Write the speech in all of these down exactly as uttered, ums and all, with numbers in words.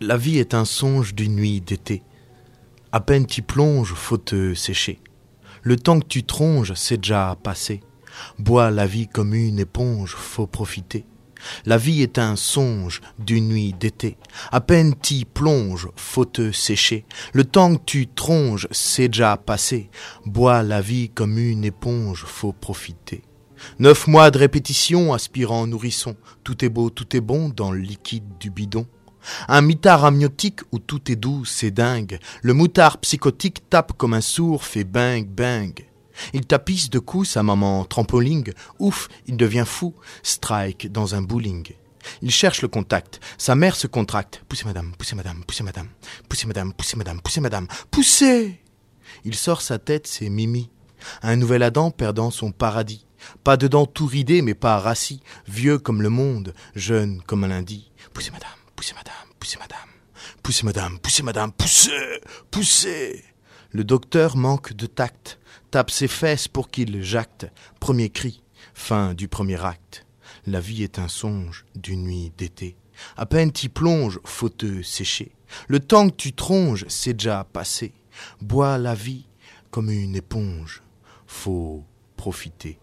La vie est un songe d'une nuit d'été. À peine t'y plonges, faut te sécher. Le temps que tu tronges, c'est déjà passé. Bois la vie comme une éponge, faut profiter. La vie est un songe d'une nuit d'été. À peine t'y plonges, faut te sécher. Le temps que tu tronges, c'est déjà passé. Bois la vie comme une éponge, faut profiter. Neuf mois de répétition, aspirant nourrisson. Tout est beau, tout est bon dans le liquide du bidon. Un mitard amniotique où tout est doux, c'est dingue. Le moutard psychotique tape comme un sourd, fait bang bang. Il tapisse de coups sa maman trampoline. Ouf, il devient fou, strike dans un bowling. Il cherche le contact, sa mère se contracte. Poussez madame, poussez madame, poussez madame, poussez madame, poussez madame, poussez madame, poussez. Il sort sa tête, c'est Mimi. Un nouvel Adam perdant son paradis. Pas de dents tout ridées mais pas rassis. Vieux comme le monde, jeune comme un lundi. Poussez madame. Poussez madame, poussez madame, poussez madame, poussez madame, poussez, poussez. Le docteur manque de tact, tape ses fesses pour qu'il jacte. Premier cri, fin du premier acte. La vie est un songe d'une nuit d'été. À peine t'y plonges, faut te sécher. Le temps que tu tronges, c'est déjà passé. Bois la vie comme une éponge, faut profiter.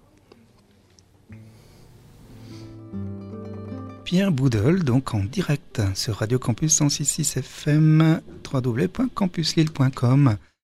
Pierre Boudel, donc en direct sur Radio Campus cent six virgule six F M, w w w point campus lille point com.